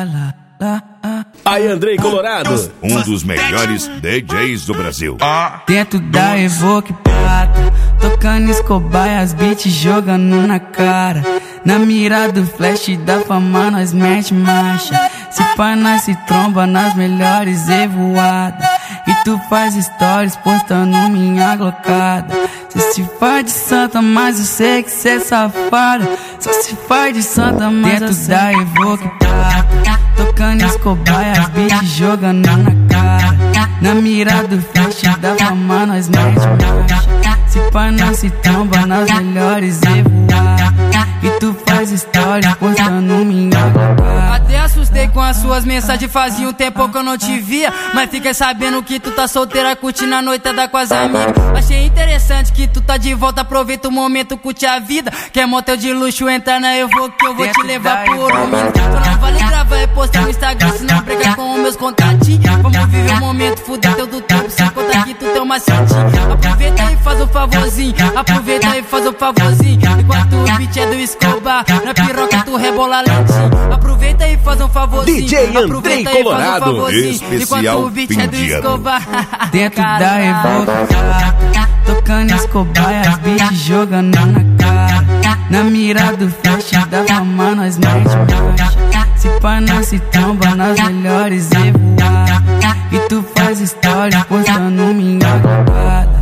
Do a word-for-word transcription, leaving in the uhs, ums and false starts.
lá, lá, lá. Aí, Andrei Colorado, um dos melhores D Js do Brasil. Dentro da Evoque Prata, tocando Escobar e as beats jogando na cara. Na mira do flash da fama nós mete marcha. Se pá nós se tromba nas melhores evoadas. E tu faz stories postando minha glocada. Cê se faz de santa, mas eu sei que cê é safada. Só se faz de santa, mas dentro eu sei da Evoque Prata, tocando Escobar e as beats jogando na cara. Na mira do flash da fama nós mete marcha. Se pá nós se tromba nas melhores evoadas. E tu faz stories postando minha glocada. Até assustei com as suas mensagens, fazia um tempo que eu não te via. Mas fiquei sabendo que tu tá solteira, curtindo a noitada com as amigas. Achei interessante que tu tá de volta, aproveita o momento, curte a vida. Quer motel de luxo, entra na Evoque que eu vou te levar por um minuto. Só não vale gravar e postar no Instagram, senão briga com os meus contatinhos. Vamos viver o momento, fuder teu do tempo, sem contar que tu tem uma macetinho. Aproveita e faz o favorzinho, aproveita e faz o favorzinho. Enquanto o beat é do Escobar, na piroca tu rebola lentinho. Aproveita e faz um favorzinho, D J Andrei aproveita e faz um favorzinho. Especial Enquanto o beat é do Escobar. Dentro da Evoque Prata, tocando Escobar e as beats jogando na cara. Na mira do flash da fama nós mete marcha. Se pá nós se tromba nas melhores evoadas. E tu faz stories postando minha glocada.